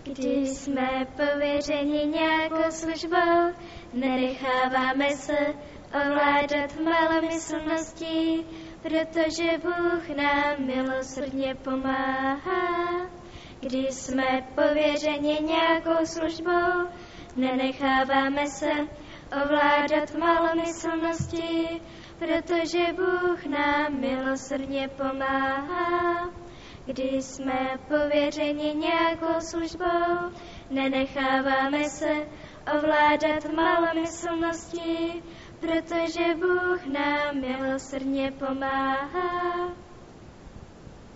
Když jsme pověřeni nějakou službou, nenecháváme se ovládat malomyslností, protože Bůh nám milosrdně pomáhá. Když jsme pověřeni nějakou službou, nenecháváme se ovládat malomyslností, protože Bůh nám milosrdně pomáhá. Když jsme pověřeni nějakou službou, nenecháváme se ovládat malomyslností, protože Bůh nám milosrdně pomáhá.